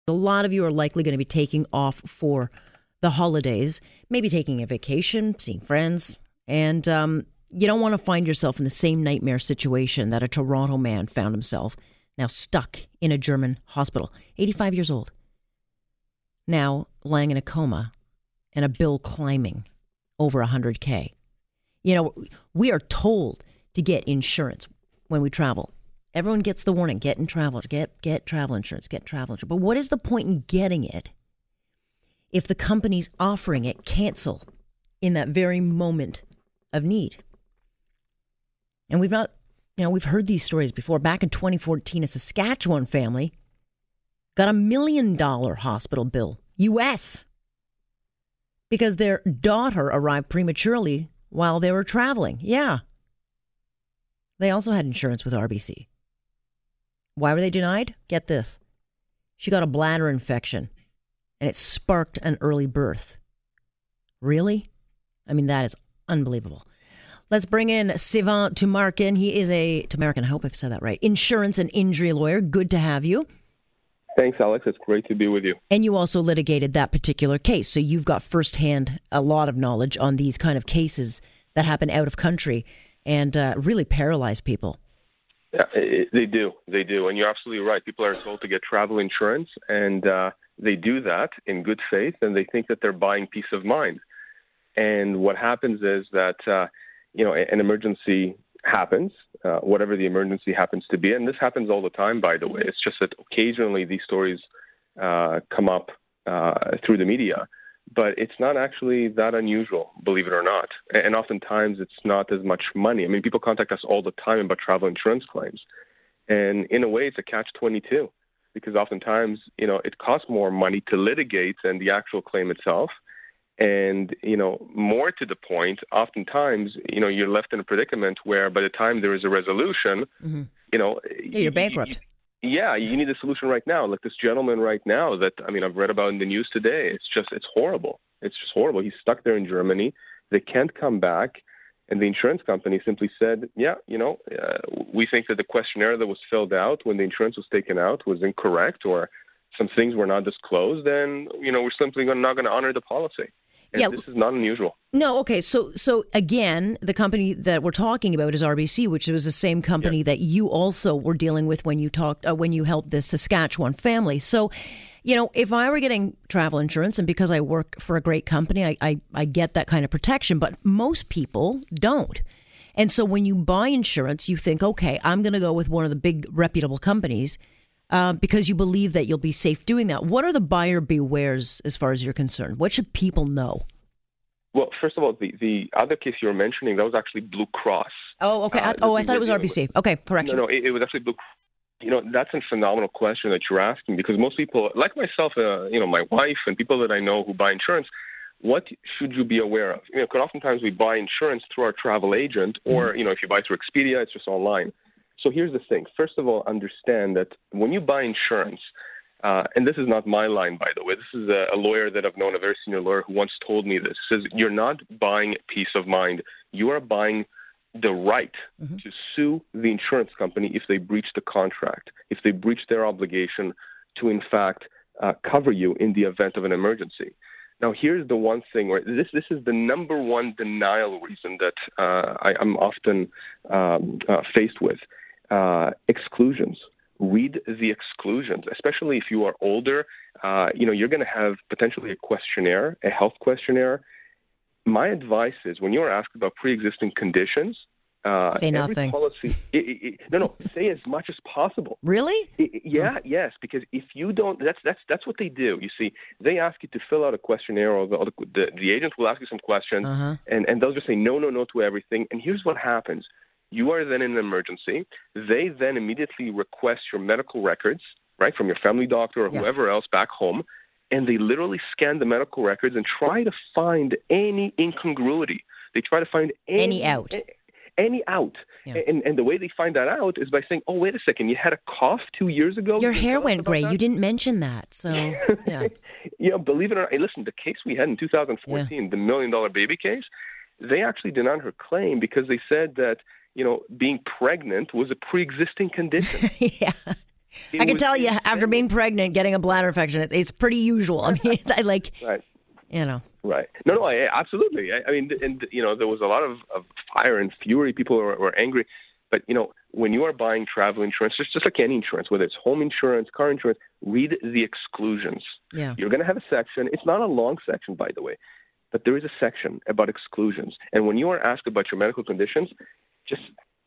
A lot of you are likely going to be taking off for the holidays, maybe taking a vacation, seeing friends, and you don't want to find yourself in the same nightmare situation that a Toronto man found himself, now stuck in a German hospital, 85 years old, now lying in a coma and a bill climbing over $100K. You know, we are told to get insurance when we travel. Everyone gets the warning, get travel insurance, get travel insurance. But what is the point in getting it if the companies offering it cancel in that very moment of need? And we've heard these stories before. Back in 2014, a Saskatchewan family got $1 million hospital bill, US, because their daughter arrived prematurely while they were traveling. Yeah. They also had insurance with RBC. Why were they denied? Get this. She got a bladder infection, and it sparked an early birth. Really? I mean, that is unbelievable. Let's bring in Sivan Tumarkin. He is Tumarkin, I hope I've said that right, insurance and injury lawyer. Good to have you. Thanks, Alex. It's great to be with you. And you also litigated that particular case, so you've got firsthand a lot of knowledge on these kind of cases that happen out of country and really paralyze people. Yeah, they do. And you're absolutely right. People are told to get travel insurance, and they do that in good faith, and they think that they're buying peace of mind. And what happens is that, an emergency happens, whatever the emergency happens to be. And this happens all the time, by the way. It's just that occasionally these stories come up through the media. But it's not actually that unusual, believe it or not. And oftentimes it's not as much money. I mean, people contact us all the time about travel insurance claims. And in a way, it's a catch-22 because oftentimes, it costs more money to litigate than the actual claim itself. And, more to the point, oftentimes, you're left in a predicament where by the time there is a resolution, you're bankrupt. You need a solution right now. Like this gentleman right now that, I've read about in the news today. It's horrible. It's just horrible. He's stuck there in Germany. They can't come back. And the insurance company simply said, we think that the questionnaire that was filled out when the insurance was taken out was incorrect or some things were not disclosed. And, we're simply not going to honor the policy. And this is not unusual. No, okay. So again, the company that we're talking about is RBC, which was the same company that you also were dealing with when you helped this Saskatchewan family. So, if I were getting travel insurance, and because I work for a great company, I get that kind of protection, but most people don't. And so when you buy insurance, you think, okay, I'm going to go with one of the big reputable companies because you believe that you'll be safe doing that. What are the buyer bewares as far as you're concerned? What should people know? Well, first of all, the other case you were mentioning, that was actually Blue Cross. Oh, okay. I thought it was RBC. Okay, correction. No, it was actually Blue Cross. That's a phenomenal question that you're asking because most people, like myself, my wife and people that I know who buy insurance, what should you be aware of? Because oftentimes we buy insurance through our travel agent or, if you buy through Expedia, it's just online. So here's the thing. First of all, understand that when you buy insurance, and this is not my line, by the way. This is a lawyer that I've known, a very senior lawyer who once told me this. He says, you're not buying peace of mind. You are buying the right to sue the insurance company if they breach the contract, if they breach their obligation to, in fact, cover you in the event of an emergency. Now, here's the one thing where this is the number one denial reason that I'm often faced with. Exclusions. Read the exclusions, especially if you are older. You're going to have potentially a questionnaire, a health questionnaire. My advice is when you're asked about pre-existing conditions, say nothing. Policy, say as much as possible. Really? Yes, because if you don't, that's what they do. You see, they ask you to fill out a questionnaire, or the agent will ask you some questions, and they'll just say no to everything. And here's what happens. You are then in an emergency. They then immediately request your medical records, right, from your family doctor or whoever else back home, and they literally scan the medical records and try to find any incongruity. They try to find any out. Yeah. And the way they find that out is by saying, oh, wait a second, you had a cough 2 years ago? Your hair went gray. You didn't mention that. So, believe it or not, listen, the case we had in 2014, the $1 million baby case, they actually denied her claim because they said that, being pregnant was a pre-existing condition. I can tell you, after being pregnant, getting a bladder infection, it's pretty usual. I mean, right. You know. Right. No, absolutely. I mean, and there was a lot of fire and fury. People were angry. But, when you are buying travel insurance, just like any insurance, whether it's home insurance, car insurance, read the exclusions. Yeah. You're going to have a section. It's not a long section, by the way, but there is a section about exclusions. And when you are asked about your medical conditions, just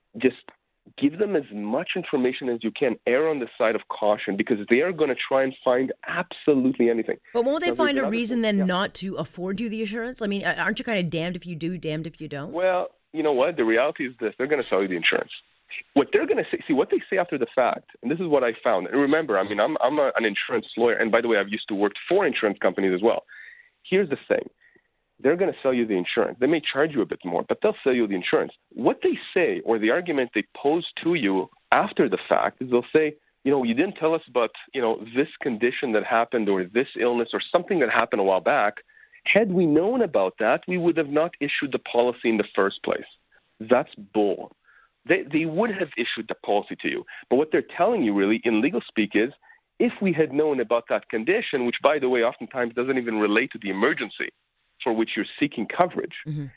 give them as much information as you can. Err on the side of caution, because they are going to try and find absolutely anything. But won't they find a reason then not to afford you the insurance? I mean, aren't you kind of damned if you do, damned if you don't? Well, you know what? The reality is this. They're going to sell you the insurance. What they're going to say, what they say after the fact, and this is what I found. And remember, I mean, I'm an insurance lawyer. And by the way, I've used to work for insurance companies as well. Here's the thing. They're going to sell you the insurance. They may charge you a bit more, but they'll sell you the insurance. What they say, or the argument they pose to you after the fact, is they'll say, you didn't tell us about, this condition that happened, or this illness, or something that happened a while back. Had we known about that, we would have not issued the policy in the first place. That's bull. They would have issued the policy to you. But what they're telling you really in legal speak is, if we had known about that condition, which, by the way, oftentimes doesn't even relate to the emergency for which you're seeking coverage,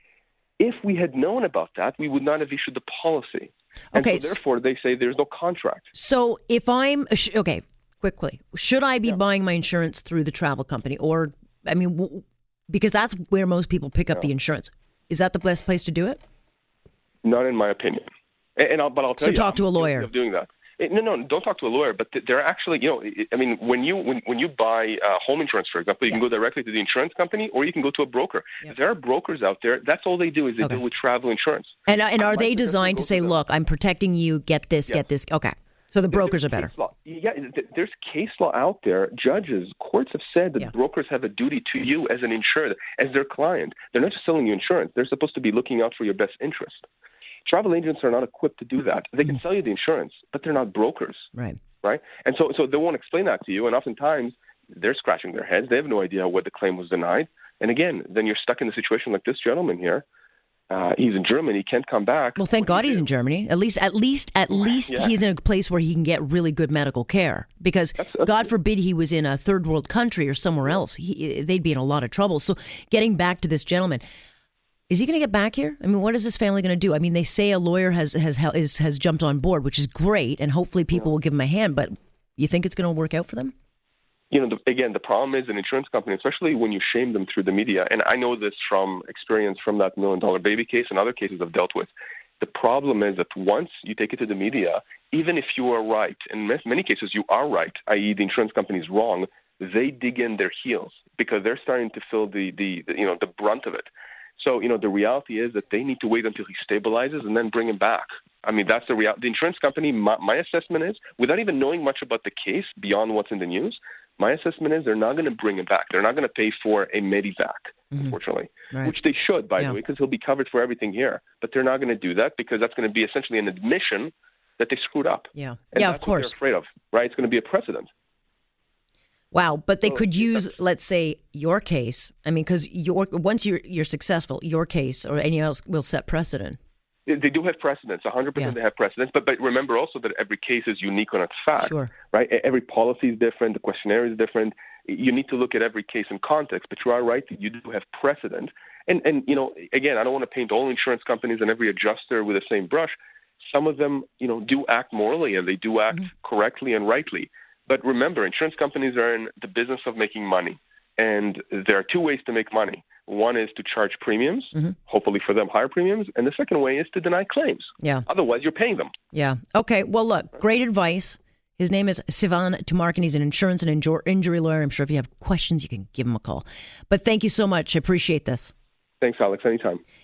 if we had known about that, we would not have issued the policy. And okay, so therefore, they say there's no contract. So if I'm, okay, quickly, should I be buying my insurance through the travel company? Or, I mean, because that's where most people pick up the insurance. Is that the best place to do it? Not in my opinion. But I'll tell you. So talk to a lawyer. Of doing that. No, don't talk to a lawyer. But they're actually, I mean, when you buy home insurance, for example, you can go directly to the insurance company, or you can go to a broker. There are brokers out there. That's all they do is they deal with travel insurance. And are they designed to say, look, I'm protecting you, get this, get this? Okay. So the brokers are better. There's case law out there. Judges, courts have said that brokers have a duty to you as an insured, as their client. They're not just selling you insurance. They're supposed to be looking out for your best interest. Travel agents are not equipped to do that. They can sell you the insurance, but they're not brokers. Right? And so they won't explain that to you, and oftentimes they're scratching their heads. They have no idea what the claim was denied. And again, then you're stuck in a situation like this gentleman here. He's in Germany. He can't come back. Well, thank God he's in Germany. At least he's in a place where he can get really good medical care. Because God forbid he was in a third world country or somewhere else, they'd be in a lot of trouble. So getting back to this gentleman, is he going to get back here? I mean, what is this family going to do? I mean, they say a lawyer has jumped on board, which is great, and hopefully people will give him a hand. But you think it's going to work out for them? Again, the problem is an insurance company, especially when you shame them through the media, and I know this from experience from that $1 million baby case and other cases I've dealt with. The problem is that once you take it to the media, even if you are right, in many cases you are right, i.e. the insurance company is wrong, they dig in their heels because they're starting to feel the brunt of it. So, the reality is that they need to wait until he stabilizes and then bring him back. I mean, that's the reality. The insurance company, my assessment is, without even knowing much about the case beyond what's in the news, my assessment is they're not going to bring him back. They're not going to pay for a Medivac, unfortunately, which they should, by the way, because he'll be covered for everything here. But they're not going to do that because that's going to be essentially an admission that they screwed up. Yeah, and of course. What they're afraid of, right? It's going to be a precedent. Wow, but they could use, let's say, your case. I mean, because once you're successful, your case or any else will set precedent. They do have precedents. 100% they have precedents. But remember also that every case is unique on its fact. Sure. Right? Every policy is different. The questionnaire is different. You need to look at every case in context. But you are right that you do have precedent. And again, I don't want to paint all insurance companies and every adjuster with the same brush. Some of them, do act morally and they do act correctly and rightly. But remember, insurance companies are in the business of making money. And there are two ways to make money. One is to charge premiums, hopefully for them higher premiums. And the second way is to deny claims. Yeah. Otherwise, you're paying them. Yeah. Okay. Well, look, great advice. His name is Sivan Tumarkin. He's an insurance and injury lawyer. I'm sure if you have questions, you can give him a call. But thank you so much. I appreciate this. Thanks, Alex. Anytime.